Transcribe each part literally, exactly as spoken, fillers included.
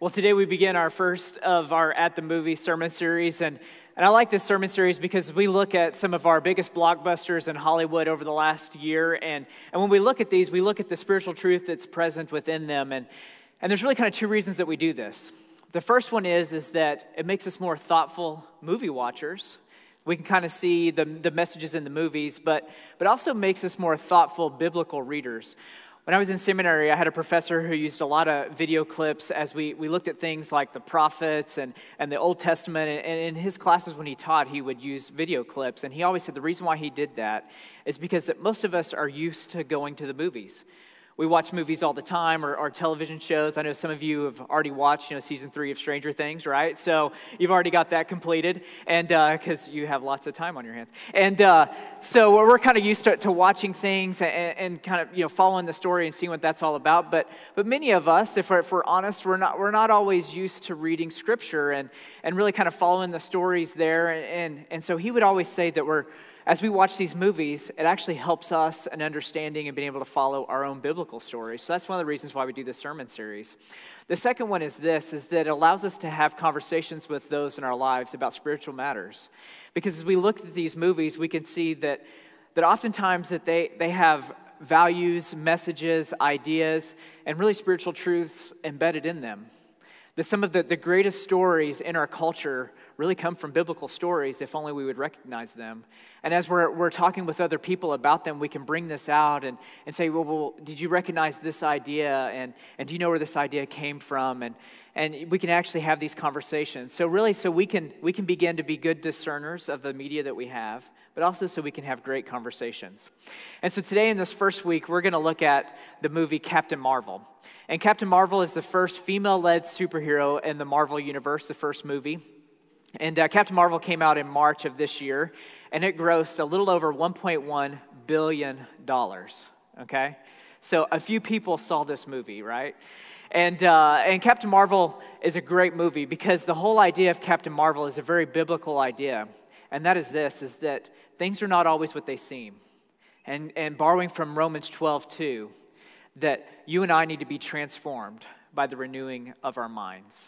Well, today we begin our first of our At the Movie sermon series, and, and I like this sermon series because we look at some of our biggest blockbusters in Hollywood over the last year, and, and when we look at these, we look at the spiritual truth that's present within them, and, and there's really kind of two reasons that we do this. The first one is, is that it makes us more thoughtful movie watchers. We can kind of see the, the messages in the movies, but, but also makes us more thoughtful biblical readers. When I was in seminary, I had a professor who used a lot of video clips as we, we looked at things like the prophets and, and the Old Testament. And, and in his classes when he taught, he would use video clips. And he always said the reason why he did that is because that most of us are used to going to the movies. We watch movies all the time, or, or television shows. I know some of you have already watched, you know, season three of Stranger Things, right? So you've already got that completed, and because uh, you have lots of time on your hands. And uh, so we're kind of used to, to watching things and, and kind of, you know, following the story and seeing what that's all about. But but many of us, if we're, if we're honest, we're not we're not always used to reading Scripture and and really kind of following the stories there. And and, and so he would always say that we're. As we watch these movies, it actually helps us in understanding and being able to follow our own biblical stories. So that's one of the reasons why we do this sermon series. The second one is this, is that it allows us to have conversations with those in our lives about spiritual matters. Because as we look at these movies, we can see that, that oftentimes that they, they have values, messages, ideas, and really spiritual truths embedded in them. That some of the, the greatest stories in our culture really come from biblical stories, if only we would recognize them. And as we're we're talking with other people about them, we can bring this out and, and say, well, well, did you recognize this idea? And, and do you know where this idea came from? And and we can actually have these conversations. So really, so we can we can begin to be good discerners of the media that we have, but also so we can have great conversations. And so today in this first week, we're going to look at the movie Captain Marvel. And Captain Marvel is the first female-led superhero in the Marvel Universe, the first movie. And uh, Captain Marvel came out in March of this year, and it grossed a little over one point one billion dollars, okay? So a few people saw this movie, right? And uh, and Captain Marvel is a great movie because the whole idea of Captain Marvel is a very biblical idea. And that is this, is that things are not always what they seem. And, and borrowing from Romans twelve two, that you and I need to be transformed by the renewing of our minds.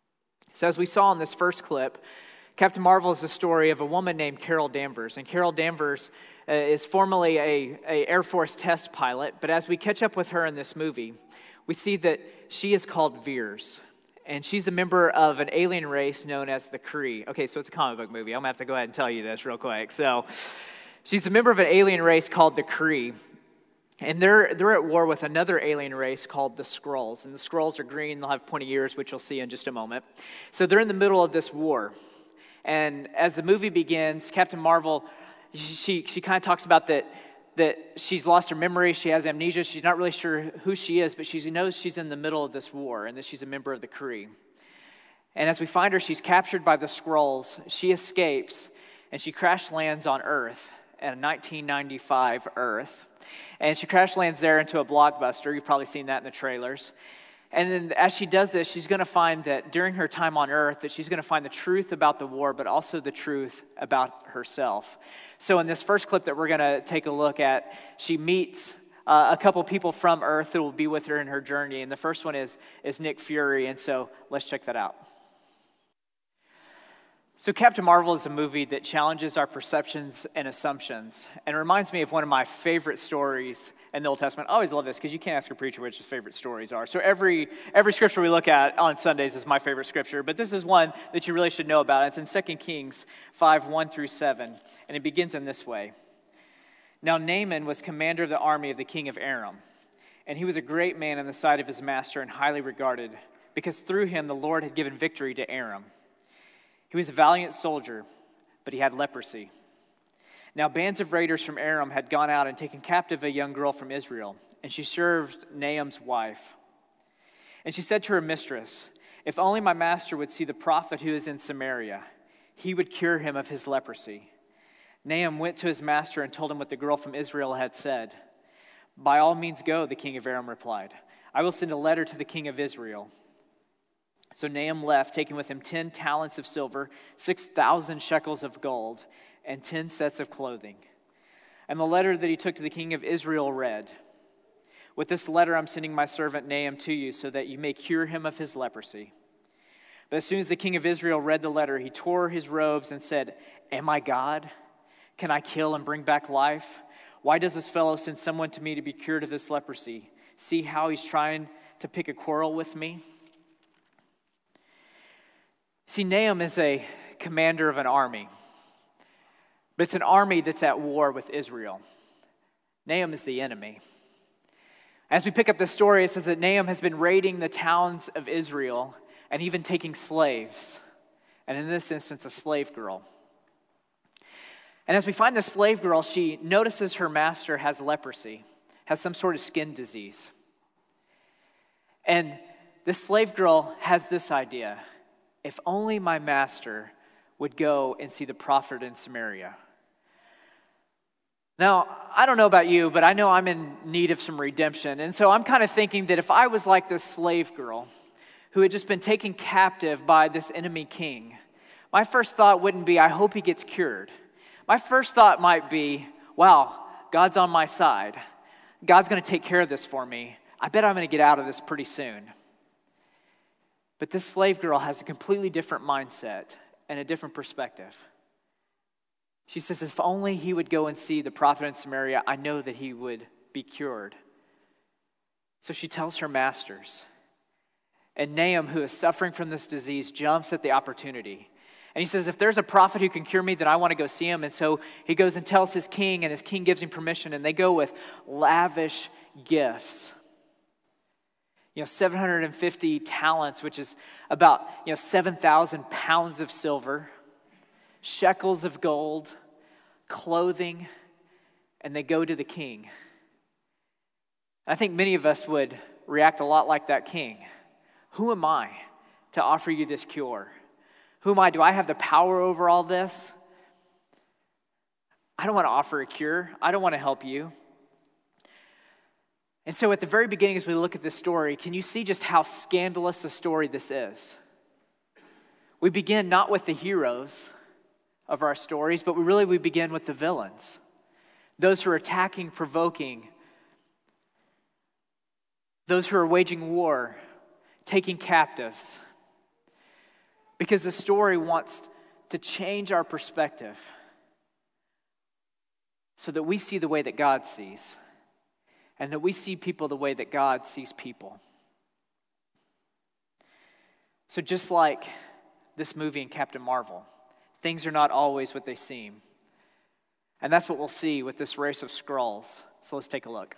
So as we saw in this first clip, Captain Marvel is the story of a woman named Carol Danvers. And Carol Danvers uh, is formerly a, a Air Force test pilot, but as we catch up with her in this movie, we see that she is called Veers. And she's a member of an alien race known as the Kree. Okay, so it's a comic book movie. I'm going to have to go ahead and tell you this real quick. So she's a member of an alien race called the Kree. And they're they're at war with another alien race called the Skrulls. And the Skrulls are green. They'll have pointy ears, which you'll see in just a moment. So they're in the middle of this war. And as the movie begins, Captain Marvel, she she kind of talks about that, that she's lost her memory. She has amnesia. She's not really sure who she is, but she knows she's in the middle of this war and that she's a member of the Kree. And as we find her, she's captured by the Skrulls. She escapes, and she crash lands on Earth, at a nineteen ninety-five Earth. And she crash lands there into a blockbuster. You've probably seen that in the trailers. And then as she does this, she's going to find that during her time on Earth, that she's going to find the truth about the war, but also the truth about herself. So in this first clip that we're going to take a look at, she meets uh, a couple people from Earth that will be with her in her journey. And the first one is, is Nick Fury. And so let's check that out. So Captain Marvel is a movie that challenges our perceptions and assumptions, and it reminds me of one of my favorite stories in the Old Testament. I always love this because you can't ask a preacher which his favorite stories are. So every every scripture we look at on Sundays is my favorite scripture, but this is one that you really should know about. It's in Second Kings five, one through seven, and it begins in this way. Now Naaman was commander of the army of the king of Aram, and he was a great man in the sight of his master and highly regarded, because through him the Lord had given victory to Aram. He was a valiant soldier, but he had leprosy. Now bands of raiders from Aram had gone out and taken captive a young girl from Israel, and she served Naaman's wife. And she said to her mistress, "If only my master would see the prophet who is in Samaria, he would cure him of his leprosy." Naaman went to his master and told him what the girl from Israel had said. "By all means go," the king of Aram replied. "I will send a letter to the king of Israel." So Naaman left, taking with him ten talents of silver, six thousand shekels of gold, and ten sets of clothing. And the letter that he took to the king of Israel read, "With this letter I'm sending my servant Naaman to you so that you may cure him of his leprosy." But as soon as the king of Israel read the letter, he tore his robes and said, "Am I God? Can I kill and bring back life? Why does this fellow send someone to me to be cured of this leprosy? See how he's trying to pick a quarrel with me?" See, Nahum is a commander of an army, but it's an army that's at war with Israel. Nahum is the enemy. As we pick up the story, it says that Nahum has been raiding the towns of Israel and even taking slaves, and in this instance, a slave girl. And as we find the slave girl, she notices her master has leprosy, has some sort of skin disease. And this slave girl has this idea: if only my master would go and see the prophet in Samaria. Now, I don't know about you, but I know I'm in need of some redemption. And so I'm kind of thinking that if I was like this slave girl who had just been taken captive by this enemy king, my first thought wouldn't be, I hope he gets cured. My first thought might be, wow, God's on my side. God's going to take care of this for me. I bet I'm going to get out of this pretty soon. But this slave girl has a completely different mindset and a different perspective. She says, if only he would go and see the prophet in Samaria, I know that he would be cured. So she tells her masters. And Nahum, who is suffering from this disease, jumps at the opportunity. And he says, if there's a prophet who can cure me, then I want to go see him. And so he goes and tells his king, and his king gives him permission, and they go with lavish gifts. You know, seven hundred fifty talents, which is about, you know, seven thousand pounds of silver, shekels of gold, clothing, and they go to the king. I think many of us would react a lot like that king. Who am I to offer you this cure? Who am I? Do I have the power over all this? I don't want to offer a cure. I don't want to help you. And so at the very beginning, as we look at this story, can you see just how scandalous a story this is? We begin not with the heroes of our stories, but we really we begin with the villains. Those who are attacking, provoking. Those who are waging war, taking captives. Because the story wants to change our perspective so that we see the way that God sees, and that we see people the way that God sees people. So just like this movie in Captain Marvel, things are not always what they seem. And that's what we'll see with this race of Skrulls. So let's take a look.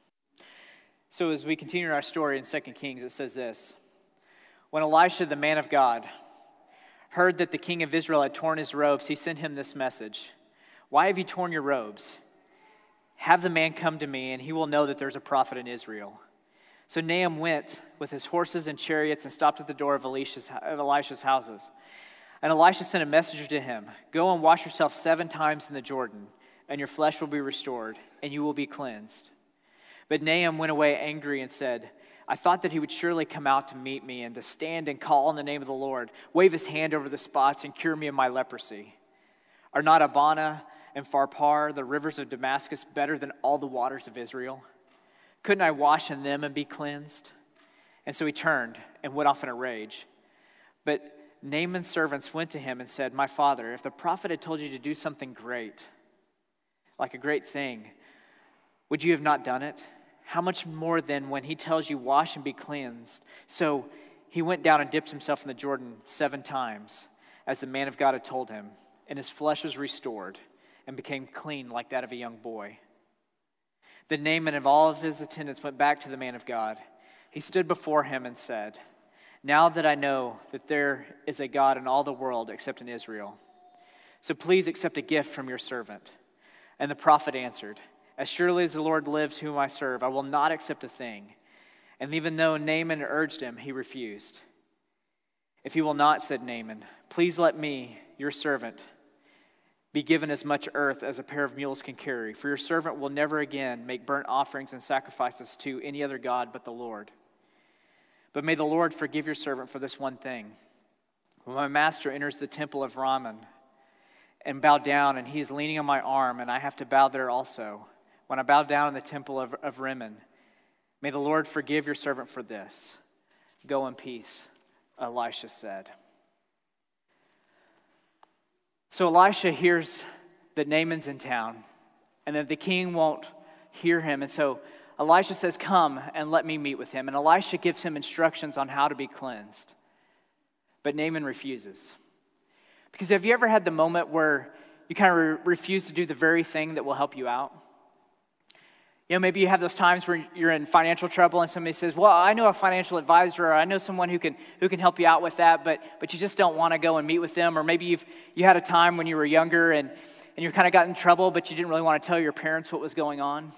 So as we continue our story in Second Kings, it says this: when Elisha, the man of God, heard that the king of Israel had torn his robes, he sent him this message: "Why have you torn your robes? Have the man come to me, and he will know that there's a prophet in Israel." So Nahum went with his horses and chariots and stopped at the door of Elisha's, of Elisha's houses. And Elisha sent a messenger to him: "Go and wash yourself seven times in the Jordan, and your flesh will be restored, and you will be cleansed." But Nahum went away angry and said, "I thought that he would surely come out to meet me and to stand and call on the name of the Lord, wave his hand over the spots and cure me of my leprosy. Are not Abana and Pharpar, the rivers of Damascus, better than all the waters of Israel? Couldn't I wash in them and be cleansed?" And so he turned and went off in a rage. But Naaman's servants went to him and said, "My father, if the prophet had told you to do something great, like a great thing, would you have not done it? How much more then when he tells you, wash and be cleansed?" So he went down and dipped himself in the Jordan seven times, as the man of God had told him, and his flesh was restored and became clean like that of a young boy. Then Naaman and all of his attendants went back to the man of God. He stood before him and said, "Now that I know that there is a God in all the world except in Israel, so please accept a gift from your servant." And the prophet answered, "As surely as the Lord lives whom I serve, I will not accept a thing." And even though Naaman urged him, he refused. "If he will not," said Naaman, "please let me, your servant, be given as much earth as a pair of mules can carry, for your servant will never again make burnt offerings and sacrifices to any other god but the Lord. But may the Lord forgive your servant for this one thing. When my master enters the temple of Rimmon and bow down, and he is leaning on my arm, and I have to bow there also, when I bow down in the temple of, of Rimmon, may the Lord forgive your servant for this. Go in peace. Elisha said. So Elisha hears that Naaman's in town and that the king won't hear him. And so Elisha says, come and let me meet with him. And Elisha gives him instructions on how to be cleansed. But Naaman refuses. Because have you ever had the moment where you kind of re- refuse to do the very thing that will help you out? You know, maybe you have those times where you're in financial trouble and somebody says, well, I know a financial advisor, or I know someone who can who can help you out with that, but but you just don't want to go and meet with them. Or maybe you've you had a time when you were younger and, and you kind of got in trouble, but you didn't really want to tell your parents what was going on.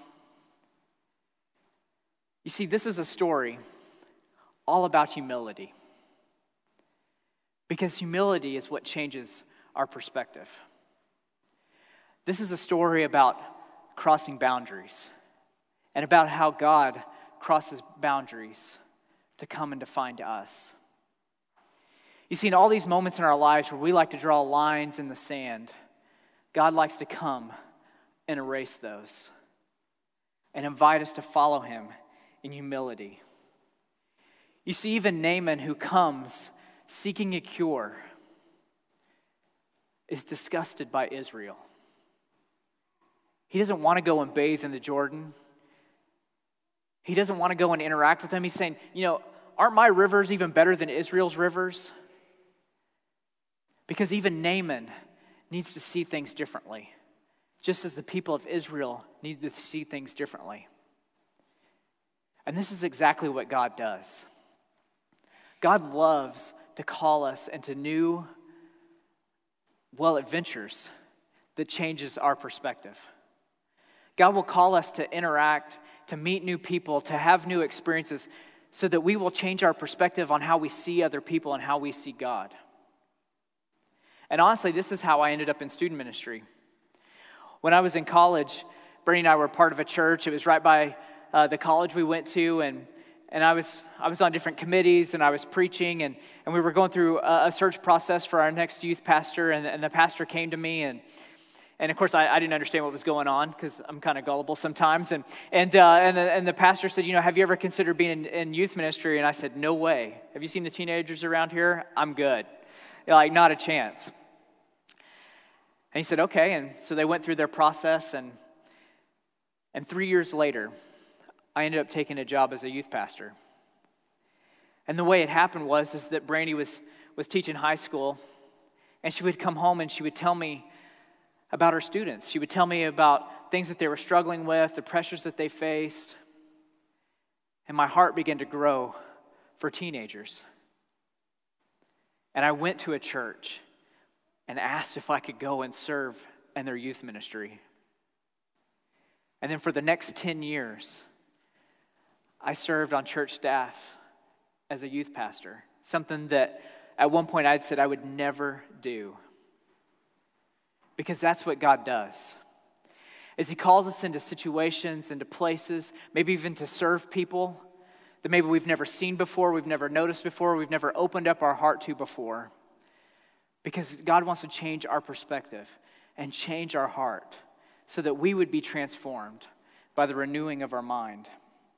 You see, this is a story all about humility. Because humility is what changes our perspective. This is a story about crossing boundaries and about how God crosses boundaries to come and to find us. You see, in all these moments in our lives where we like to draw lines in the sand, God likes to come and erase those and invite us to follow him in humility. You see, even Naaman, who comes seeking a cure, is disgusted by Israel. He doesn't want to go and bathe in the Jordan. He doesn't want to go and interact with them. He's saying, you know, aren't my rivers even better than Israel's rivers? Because even Naaman needs to see things differently, just as the people of Israel need to see things differently. And this is exactly what God does. God loves to call us into new, well, adventures that changes our perspective. God will call us to interact, to meet new people, to have new experiences so that we will change our perspective on how we see other people and how we see God. And honestly, this is how I ended up in student ministry. When I was in college, Brittany and I were part of a church. It was right by uh, the college we went to, and And I was I was on different committees, and I was preaching, and, and we were going through a, a search process for our next youth pastor, and, and the pastor came to me, and and of course I, I didn't understand what was going on because I'm kind of gullible sometimes, and and uh, and, the, and the pastor said, you know, have you ever considered being in, in youth ministry? And I said, no way. Have you seen the teenagers around here? I'm good. Like, not a chance. And he said, okay, and so they went through their process, and and three years later, I ended up taking a job as a youth pastor. And the way it happened was is that Brandy was, was teaching high school, and she would come home and she would tell me about her students. She would tell me about things that they were struggling with, the pressures that they faced. And my heart began to grow for teenagers. And I went to a church and asked if I could go and serve in their youth ministry. And then for the next ten years, I served on church staff as a youth pastor, something that at one point I'd said I would never do. Because that's what God does. Is he calls us into situations, into places, maybe even to serve people that maybe we've never seen before, we've never noticed before, we've never opened up our heart to before. Because God wants to change our perspective and change our heart so that we would be transformed by the renewing of our mind.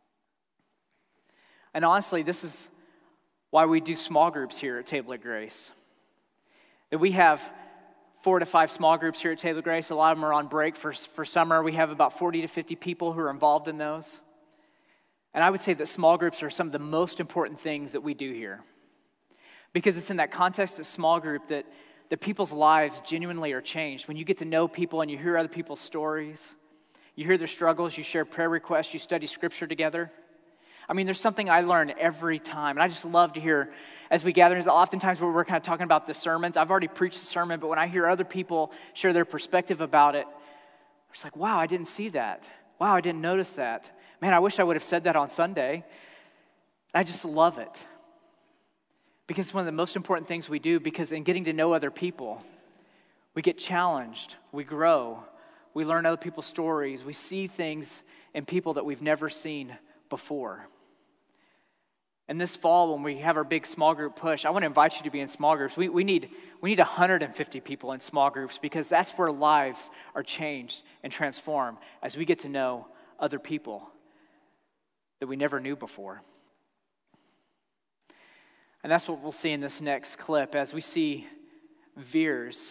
And honestly, this is why we do small groups here at Table of Grace. That we have four to five small groups here at Table of Grace. A lot of them are on break for, for summer. We have about forty to fifty people who are involved in those. And I would say that small groups are some of the most important things that we do here. Because it's in that context of small group that, that people's lives genuinely are changed. When you get to know people and you hear other people's stories, you hear their struggles, you share prayer requests, you study scripture together. I mean, there's something I learn every time. And I just love to hear, as we gather, oftentimes we're kind of talking about the sermons. I've already preached the sermon, but when I hear other people share their perspective about it, it's like, wow, I didn't see that. Wow, I didn't notice that. Man, I wish I would have said that on Sunday. I just love it. Because it's one of the most important things we do, because in getting to know other people, we get challenged, we grow, we learn other people's stories, we see things in people that we've never seen before. And this fall, when we have our big small group push, I want to invite you to be in small groups. We, we need we need one hundred fifty people in small groups, because that's where lives are changed and transformed as we get to know other people that we never knew before. And that's what we'll see in this next clip as we see Veers,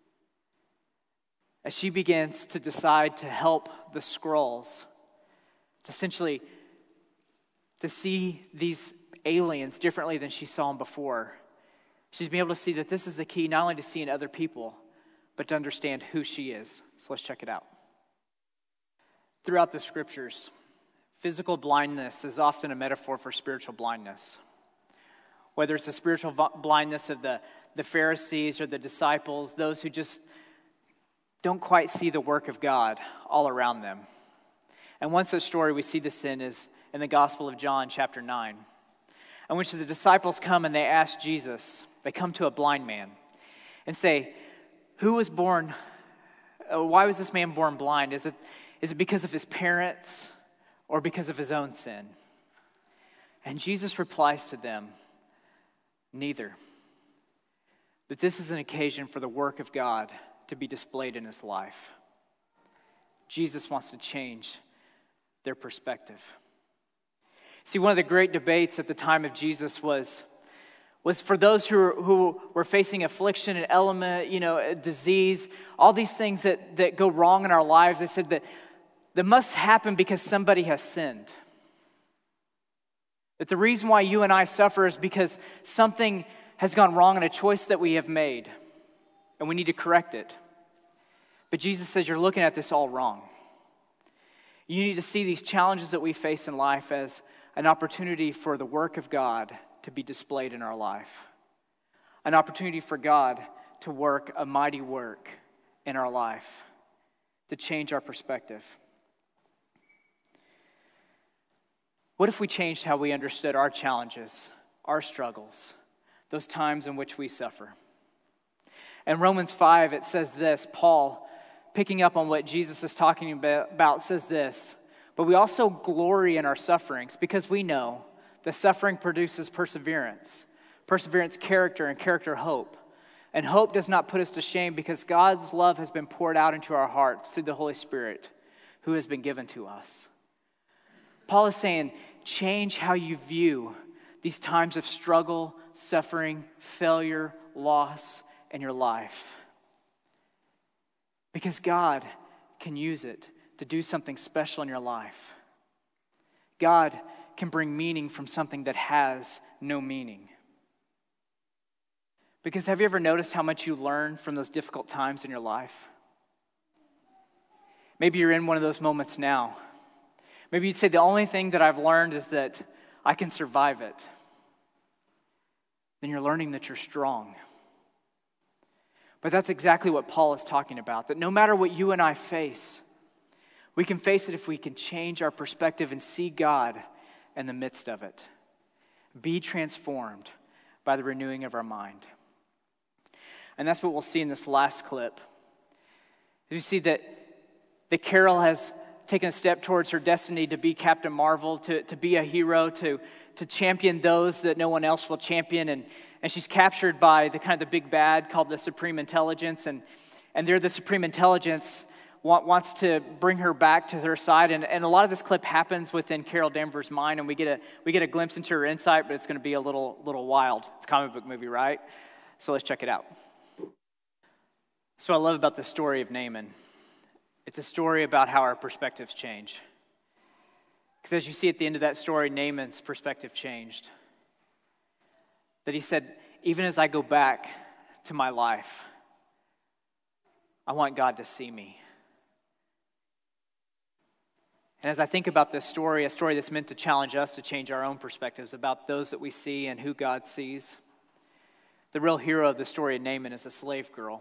as she begins to decide to help the Skrulls, to essentially to see these aliens differently than she saw them before. She's been able to see that this is the key, not only to seeing other people, but to understand who she is. So let's check it out. Throughout the scriptures, physical blindness is often a metaphor for spiritual blindness. Whether it's the spiritual blindness of the, the Pharisees or the disciples, those who just don't quite see the work of God all around them. And one such story we see this in is in the Gospel of John, chapter nine, in which the disciples come and they ask Jesus, they come to a blind man and say, who was born, uh, why was this man born blind? Is it, is it because of his parents or because of his own sin? And Jesus replies to them, neither. That this is an occasion for the work of God to be displayed in his life. Jesus wants to change their perspective. See, one of the great debates at the time of Jesus was, was for those who were, who were facing affliction, an element, you know, a disease, all these things that, that go wrong in our lives. They said that that must happen because somebody has sinned. That the reason why you and I suffer is because something has gone wrong in a choice that we have made, and we need to correct it. But Jesus says you're looking at this all wrong. You need to see these challenges that we face in life as an opportunity for the work of God to be displayed in our life. An opportunity for God to work a mighty work in our life, to change our perspective. What if we changed how we understood our challenges, our struggles, those times in which we suffer? In Romans five, it says this, Paul, picking up on what Jesus is talking about, says this, but we also glory in our sufferings because we know that suffering produces perseverance, perseverance, character, and character, hope. And hope does not put us to shame because God's love has been poured out into our hearts through the Holy Spirit who has been given to us. Paul is saying, change how you view these times of struggle, suffering, failure, loss in your life. Because God can use it to do something special in your life. God can bring meaning from something that has no meaning. Because have you ever noticed how much you learn from those difficult times in your life? Maybe you're in one of those moments now. Maybe you'd say the only thing that I've learned is that I can survive it. Then you're learning that you're strong. But that's exactly what Paul is talking about, that no matter what you and I face, we can face it if we can change our perspective and see God in the midst of it. Be transformed by the renewing of our mind. And that's what we'll see in this last clip. You see that, that Carol has taken a step towards her destiny to be Captain Marvel, to, to be a hero, to, to champion those that no one else will champion. And, and she's captured by the kind of the big bad called the Supreme Intelligence. And, and they're the Supreme Intelligence want, wants to bring her back to her side. And, and a lot of this clip happens within Carol Danvers' mind. And we get a we get a glimpse into her insight, but it's going to be a little little wild. It's a comic book movie, right? So let's check it out. That's what I love about the story of Naaman. It's a story about how our perspectives change. Because as you see at the end of that story, Naaman's perspective changed. That he said, even as I go back to my life, I want God to see me. And as I think about this story, a story that's meant to challenge us to change our own perspectives about those that we see and who God sees, the real hero of the story of Naaman is a slave girl.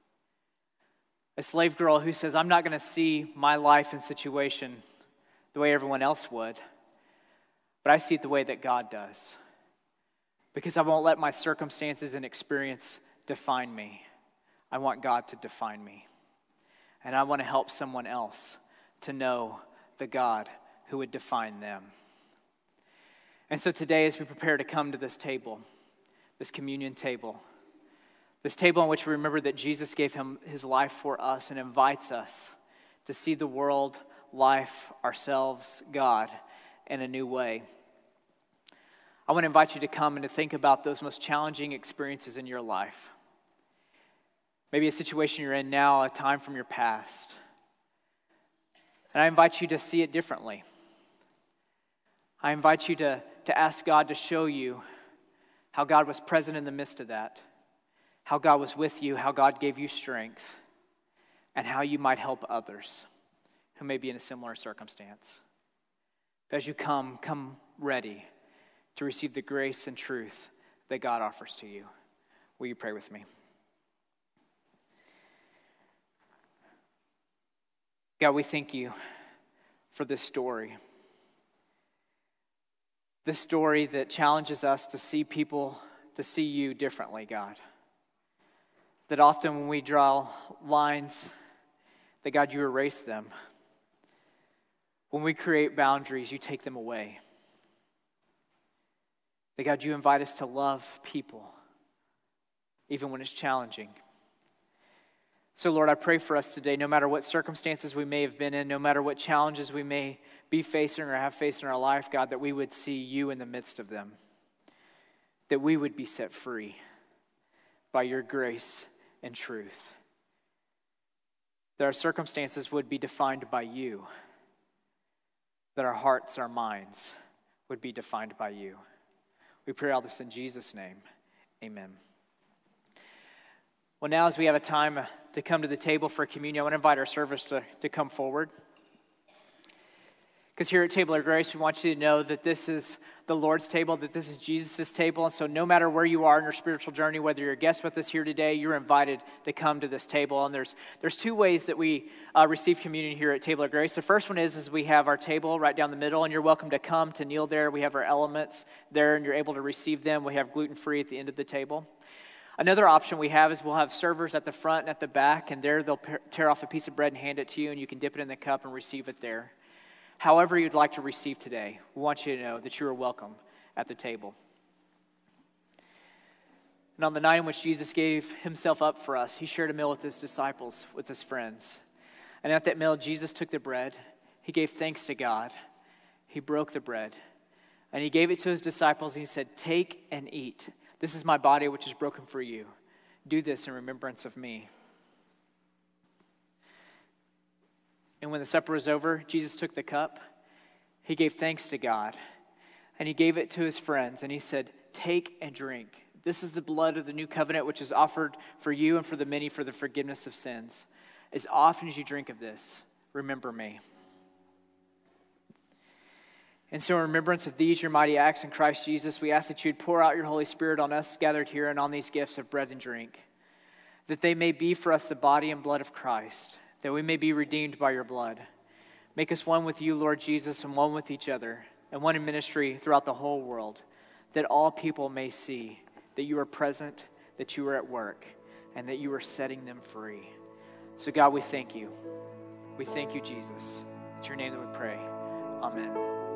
A slave girl who says, I'm not going to see my life and situation the way everyone else would, but I see it the way that God does. Because I won't let my circumstances and experience define me. I want God to define me. And I want to help someone else to know the God who would define them. And so today, as we prepare to come to this table, this communion table, this table on which we remember that Jesus gave him his life for us and invites us to see the world, life, ourselves, God in a new way. I want to invite you to come and to think about those most challenging experiences in your life. Maybe a situation you're in now, a time from your past. And I invite you to see it differently. I invite you to, to ask God to show you how God was present in the midst of that, how God was with you, how God gave you strength, and how you might help others who may be in a similar circumstance. As you come, come ready to receive the grace and truth that God offers to you. Will you pray with me? God, we thank you for this story. This story that challenges us to see people, to see you differently, God. That often when we draw lines, that God, you erase them. When we create boundaries, you take them away. That God, you invite us to love people, even when it's challenging. So Lord, I pray for us today, no matter what circumstances we may have been in, no matter what challenges we may be facing or have faced in our life, God, that we would see you in the midst of them. That we would be set free by your grace and truth. That our circumstances would be defined by you. That our hearts, our minds would be defined by you. We pray all this in Jesus' name. Amen. Well, now as we have a time to come to the table for communion, I want to invite our servers to, to come forward. Because here at Table of Grace, we want you to know that this is the Lord's table, that this is Jesus' table. And so no matter where you are in your spiritual journey, whether you're a guest with us here today, you're invited to come to this table. And there's there's two ways that we uh, receive communion here at Table of Grace. The first one is, is we have our table right down the middle, and you're welcome to come, to kneel there. We have our elements there, and you're able to receive them. We have gluten-free at the end of the table. Another option we have is we'll have servers at the front and at the back, and there they'll tear off a piece of bread and hand it to you, and you can dip it in the cup and receive it there. However you'd like to receive today, we want you to know that you are welcome at the table. And on the night in which Jesus gave himself up for us, he shared a meal with his disciples, with his friends. And at that meal, Jesus took the bread. He gave thanks to God. He broke the bread. And he gave it to his disciples. And he said, "Take and eat. This is my body, which is broken for you. Do this in remembrance of me." And when the supper was over, Jesus took the cup. He gave thanks to God. And he gave it to his friends. And he said, "Take and drink. This is the blood of the new covenant, which is offered for you and for the many for the forgiveness of sins. As often as you drink of this, remember me." And so in remembrance of these, your mighty acts in Christ Jesus, we ask that you'd pour out your Holy Spirit on us gathered here and on these gifts of bread and drink, that they may be for us the body and blood of Christ, that we may be redeemed by your blood. Make us one with you, Lord Jesus, and one with each other, and one in ministry throughout the whole world, that all people may see that you are present, that you are at work, and that you are setting them free. So God, we thank you. We thank you, Jesus. It's your name that we pray. Amen.